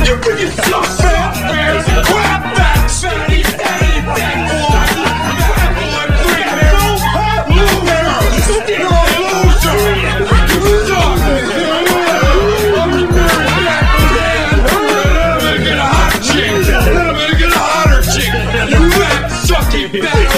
You freaking suck, fat man! Crap back, fatty, fatty, fat boy! Fat boy, freaking loser! You're a loser! You suck! I'm gonna get a hot chick! I'm gonna get a hotter chick! You fat, sucky, fat